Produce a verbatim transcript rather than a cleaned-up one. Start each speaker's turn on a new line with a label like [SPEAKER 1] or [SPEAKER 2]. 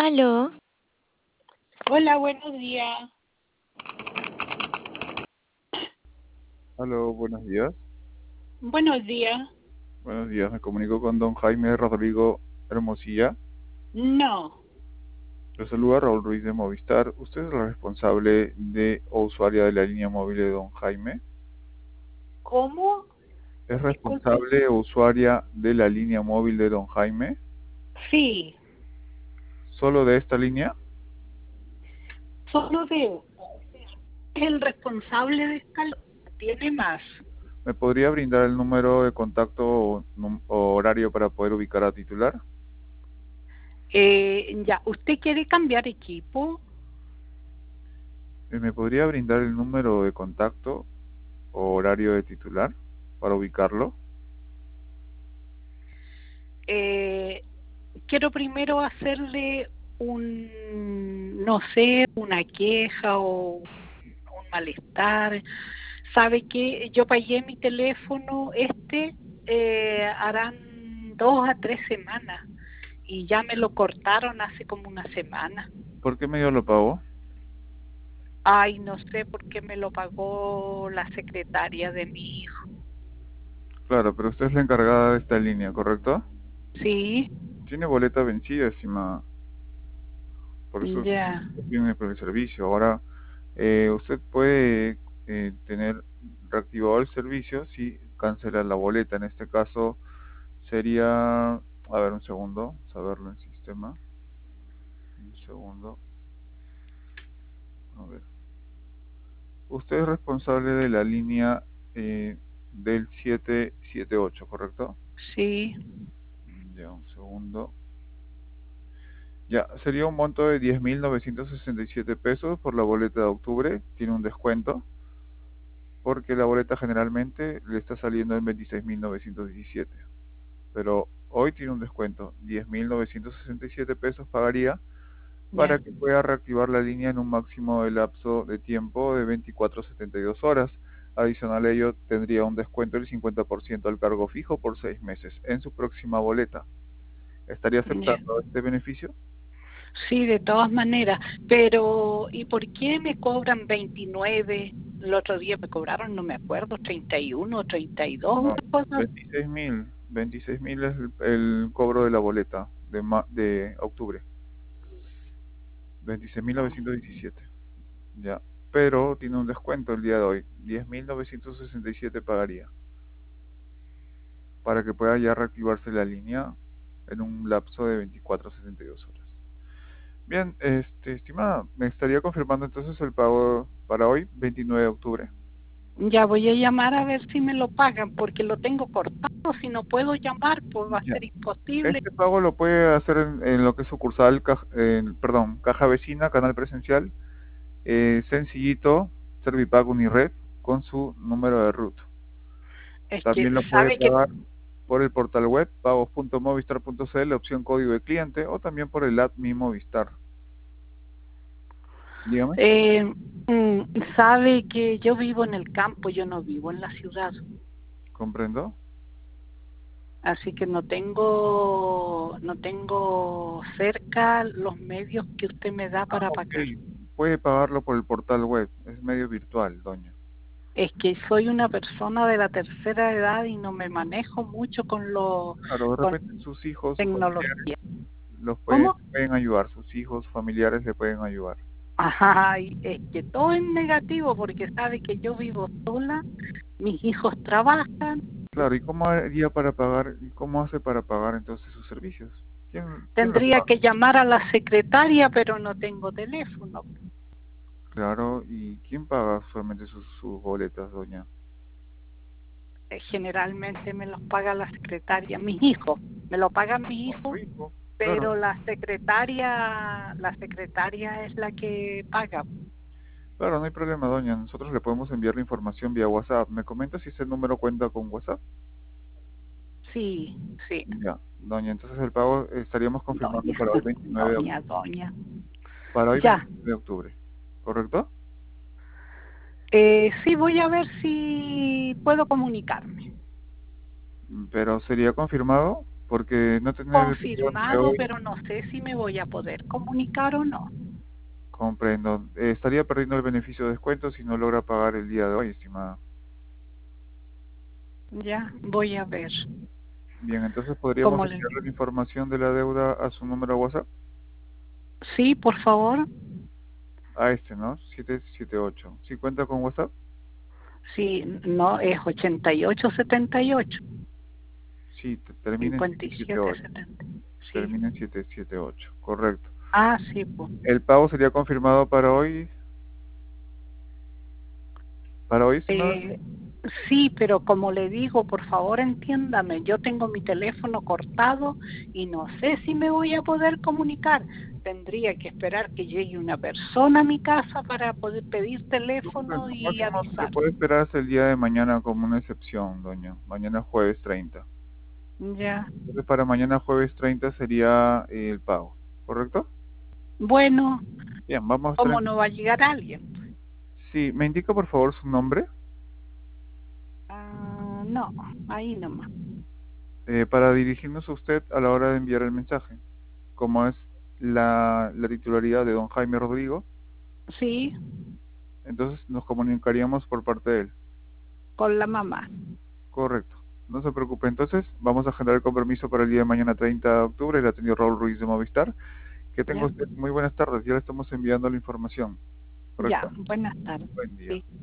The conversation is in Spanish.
[SPEAKER 1] Aló,
[SPEAKER 2] Hola, buenos días.
[SPEAKER 3] Aló, buenos días.
[SPEAKER 2] Buenos días.
[SPEAKER 3] Buenos días, me comunico con don Jaime Rodrigo Hermosilla.
[SPEAKER 2] No.
[SPEAKER 3] Le saluda Raúl Ruiz de Movistar. ¿Usted es la responsable de o usuaria de la línea móvil de don Jaime?
[SPEAKER 2] ¿Cómo?
[SPEAKER 3] ¿Es
[SPEAKER 2] Disculpe.
[SPEAKER 3] responsable o usuaria de la línea móvil de don Jaime?
[SPEAKER 2] Sí,
[SPEAKER 3] ¿Solo de esta línea?
[SPEAKER 2] solo de el responsable de esta línea. Tiene más.
[SPEAKER 3] ¿Me podría brindar el número de contacto o, num- o horario para poder ubicar a titular?
[SPEAKER 2] Eh, ya, ¿usted quiere cambiar equipo?
[SPEAKER 3] Eh, ¿Me podría brindar el número de contacto o horario de titular para ubicarlo?
[SPEAKER 2] Eh, quiero primero hacerle un, no sé, una queja o un malestar. ¿Sabe que yo pagué mi teléfono este eh, harán dos a tres semanas y ya me lo cortaron hace como una semana?
[SPEAKER 3] ¿Por qué medio lo pagó?
[SPEAKER 2] Ay, no sé por qué me lo pagó la secretaria de mi hijo.
[SPEAKER 3] Claro, pero usted es la encargada de esta línea, ¿correcto?
[SPEAKER 2] Sí,
[SPEAKER 3] Tiene boleta vencida, estimada. Por eso
[SPEAKER 2] ya,
[SPEAKER 3] tiene por el servicio. Ahora, eh, usted puede eh, tener reactivado el servicio si cancela la boleta. En este caso sería, a ver, un segundo, saberlo en sistema. Un segundo. A ver. Usted es responsable de la línea eh, del siete siete ocho, ¿correcto?
[SPEAKER 2] sí,
[SPEAKER 3] Ya, un segundo. Ya, sería un monto de diez mil novecientos sesenta y siete pesos por la boleta de octubre. Tiene un descuento porque la boleta generalmente le está saliendo en veintiséis mil novecientos diecisiete. Pero hoy tiene un descuento, diez mil novecientos sesenta y siete pesos pagaría
[SPEAKER 2] ya,
[SPEAKER 3] para que pueda reactivar la línea en un máximo de lapso de tiempo de veinticuatro a setenta y dos horas. Adicional a ello, tendría un descuento del cincuenta por ciento al cargo fijo por seis meses en su próxima boleta. ¿Estaría
[SPEAKER 2] ya.
[SPEAKER 3] aceptando este beneficio?
[SPEAKER 2] Sí, de todas maneras. Pero, ¿y por qué me cobran veintinueve? El otro día me cobraron, no me acuerdo, treinta y uno, treinta y dos,
[SPEAKER 3] No,
[SPEAKER 2] una cosa.
[SPEAKER 3] veintiséis mil. veintiséis mil es el, el cobro de la boleta de, ma- de octubre. veintiséis mil novecientos diecisiete. Ya. Pero tiene un descuento el día de hoy. diez mil novecientos sesenta y siete pagaría. Para que pueda ya reactivarse la línea en un lapso de veinticuatro a setenta y dos horas. Bien, este, estimada, me estaría confirmando entonces el pago para hoy, veintinueve de octubre.
[SPEAKER 2] Ya voy a llamar a ver si me lo pagan, porque lo tengo cortado. Si no puedo llamar, pues va a
[SPEAKER 3] Ya.
[SPEAKER 2] ser imposible.
[SPEAKER 3] Este pago lo puede hacer en, en lo que es sucursal, caj- en- perdón, caja vecina, canal presencial, eh, sencillito, Servipago Unired, con su número de RUT.
[SPEAKER 2] Es que,
[SPEAKER 3] También lo puede
[SPEAKER 2] ¿sabe que
[SPEAKER 3] pagar por el portal web pagos punto movistar punto c l, opción código de cliente, o también por el app Mi Movistar. Dígame.
[SPEAKER 2] eh, mm, sabe que yo vivo en el campo, yo no vivo en la ciudad,
[SPEAKER 3] ¿Comprendo?
[SPEAKER 2] así que no tengo, no tengo cerca los medios que usted me da
[SPEAKER 3] Ah,
[SPEAKER 2] para
[SPEAKER 3] ok.
[SPEAKER 2] pagar.
[SPEAKER 3] Puede pagarlo por el portal web. Es medio virtual, doña.
[SPEAKER 2] Es que soy una persona de la tercera edad y no me manejo mucho con lo,
[SPEAKER 3] Claro, de
[SPEAKER 2] con
[SPEAKER 3] repente sus hijos, sus familiares,
[SPEAKER 2] tecnología.
[SPEAKER 3] los pueden,
[SPEAKER 2] ¿Cómo?
[SPEAKER 3] pueden ayudar. Sus hijos, familiares le pueden ayudar.
[SPEAKER 2] Ajá, y es que todo es negativo porque sabe que yo vivo sola, mis hijos trabajan,
[SPEAKER 3] Claro, ¿y cómo haría para pagar? ¿Y cómo hace para pagar entonces sus servicios? ¿Quién, quién los
[SPEAKER 2] tendría
[SPEAKER 3] paga?
[SPEAKER 2] que llamar a la secretaria, pero no tengo teléfono.
[SPEAKER 3] Claro, ¿y quién paga usualmente sus, sus boletas, doña?
[SPEAKER 2] Eh, Generalmente me los paga la secretaria, mis hijos, me lo pagan mis
[SPEAKER 3] ¿O su
[SPEAKER 2] hijos,
[SPEAKER 3] hijo? Claro.
[SPEAKER 2] pero la secretaria, la secretaria es la que paga.
[SPEAKER 3] Claro, no hay problema, doña. Nosotros le podemos enviar la información vía WhatsApp. ¿Me comenta si ese número cuenta con WhatsApp?
[SPEAKER 2] Sí, sí,
[SPEAKER 3] Ya, doña, entonces el pago eh, estaríamos confirmando
[SPEAKER 2] doña,
[SPEAKER 3] para hoy veintinueve de
[SPEAKER 2] doña,
[SPEAKER 3] octubre.
[SPEAKER 2] doña.
[SPEAKER 3] Para hoy
[SPEAKER 2] Ya,
[SPEAKER 3] veintinueve de octubre, ¿correcto?
[SPEAKER 2] eh, sí, voy a ver si puedo comunicarme.
[SPEAKER 3] Pero sería confirmado. porque no tener el periodo entre
[SPEAKER 2] Confirmado,
[SPEAKER 3] hoy,
[SPEAKER 2] pero no sé si me voy a poder comunicar o no.
[SPEAKER 3] comprendo, eh, estaría perdiendo el beneficio de descuento si no logra pagar el día de hoy, estimada.
[SPEAKER 2] Ya, voy a ver.
[SPEAKER 3] Bien, entonces podríamos
[SPEAKER 2] ¿Cómo le
[SPEAKER 3] enviarle
[SPEAKER 2] digo?
[SPEAKER 3] la información de la deuda a su número de WhatsApp,
[SPEAKER 2] Sí, por favor.
[SPEAKER 3] a este, ¿no? siete siete ocho. ¿Sí cuenta con WhatsApp?
[SPEAKER 2] Sí, no, es ochenta y ocho setenta y ocho,
[SPEAKER 3] Sí, te- termina en
[SPEAKER 2] cincuenta y siete
[SPEAKER 3] siete siete ocho.
[SPEAKER 2] setenta. Sí.
[SPEAKER 3] Termina en siete siete ocho, correcto.
[SPEAKER 2] Ah, sí, pues.
[SPEAKER 3] ¿El pago sería confirmado para hoy? ¿Para hoy, estimada?
[SPEAKER 2] Eh, sí, pero como le digo, por favor entiéndame, yo tengo mi teléfono cortado y no sé si me voy a poder comunicar. Tendría que esperar que llegue una persona a mi casa para poder pedir teléfono
[SPEAKER 3] Lo
[SPEAKER 2] y
[SPEAKER 3] máximo se
[SPEAKER 2] avisar.
[SPEAKER 3] puede esperar hasta el día de mañana como una excepción, doña. Mañana jueves treinta.
[SPEAKER 2] Ya.
[SPEAKER 3] Entonces para mañana jueves treinta sería eh, el pago, ¿correcto?
[SPEAKER 2] Bueno,
[SPEAKER 3] Bien, vamos a estar
[SPEAKER 2] ¿cómo
[SPEAKER 3] en...
[SPEAKER 2] no va a llegar alguien?
[SPEAKER 3] Sí, ¿me indica por favor su nombre?
[SPEAKER 2] Ah, no, ahí nomás.
[SPEAKER 3] Eh, para dirigirnos a usted a la hora de enviar el mensaje. Como es la, la titularidad de don Jaime Rodrigo,
[SPEAKER 2] Sí,
[SPEAKER 3] entonces nos comunicaríamos por parte de él.
[SPEAKER 2] con la mamá.
[SPEAKER 3] Correcto. No se preocupe, entonces vamos a generar el compromiso para el día de mañana treinta de octubre. Le atendió Raúl Ruiz de Movistar. Que tenga
[SPEAKER 2] Ya,
[SPEAKER 3] usted muy buenas tardes. Ya le estamos enviando la información.
[SPEAKER 2] ya,
[SPEAKER 3] ¿Correcto?
[SPEAKER 2] buenas tardes.
[SPEAKER 3] Buen día.
[SPEAKER 2] Sí.